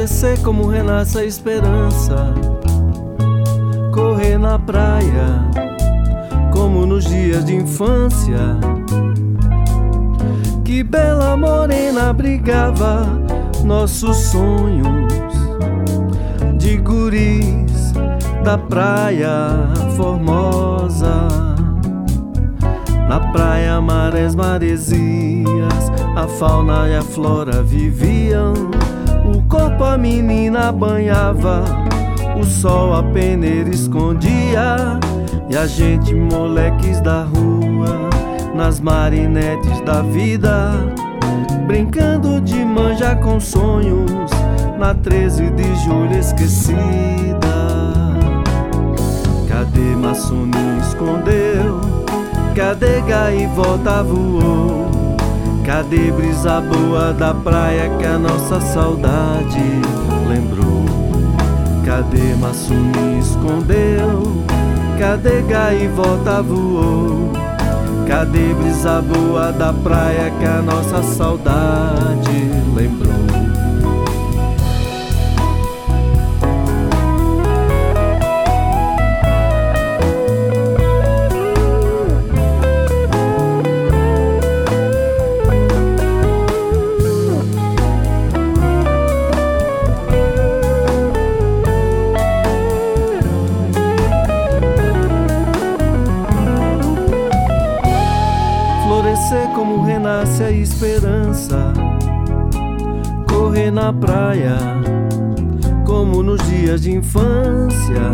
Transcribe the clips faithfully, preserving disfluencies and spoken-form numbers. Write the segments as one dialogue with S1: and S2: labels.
S1: Florescer como renasce a esperança, correr na praia como nos dias de infância. Que bela morena abrigava nossos sonhos de guris da praia formosa. Na praia marés, maresias, a fauna e a flora viviam. O corpo a menina banhava, o sol a peneira escondia. E a gente, moleques da rua, nas marinetes da vida, brincando de manja com sonhos, na treze de julho esquecida. Cadê maçoninho escondeu? Cadê gaivota voou? Cadê brisa boa da praia que a nossa saudade lembrou? Cadê maçoninho escondeu? Cadê gaivota voou? Cadê brisa boa da praia que a nossa saudade lembrou? Florescer como renasce a esperança, correr na praia como nos dias de infância.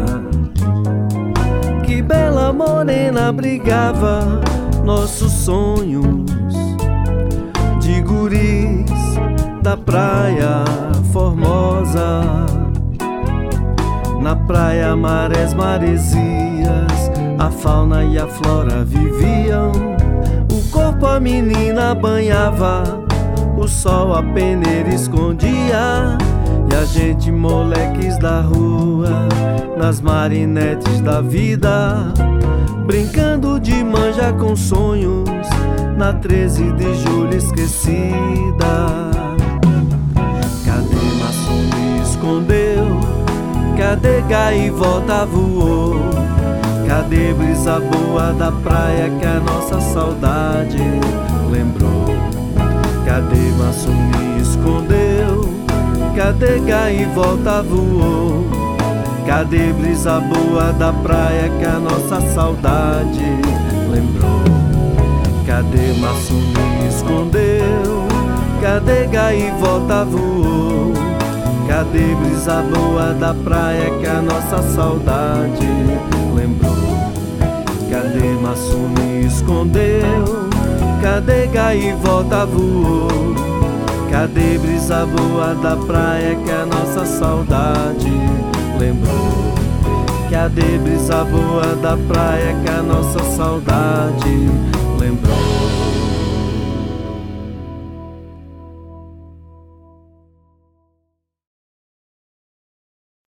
S1: Que bela morena abrigava nossos sonhos de guris da praia formosa. Na praia marés, maresias, a fauna e a flora viviam. O corpo a menina banhava, o sol a peneira escondia. E a gente, moleques da rua, nas marinetes da vida, brincando de manja com sonhos, na treze de julho esquecida. Cadê maçoninho escondeu? Cadê gaivota voou? Cadê brisa boa da praia que a nossa saudade lembrou? Cadê maçoninho escondeu? Cadê gaivota voou? Cadê brisa boa da praia que a nossa saudade lembrou? Cadê maçoninho escondeu? Cadê gaivota voou? Cadê brisa boa da praia que a nossa saudade lembrou? Cadê maçoninho escondeu? Cadê gaivota voou? Cadê brisa boa da praia que a nossa saudade lembrou? Cadê brisa boa da praia que a nossa saudade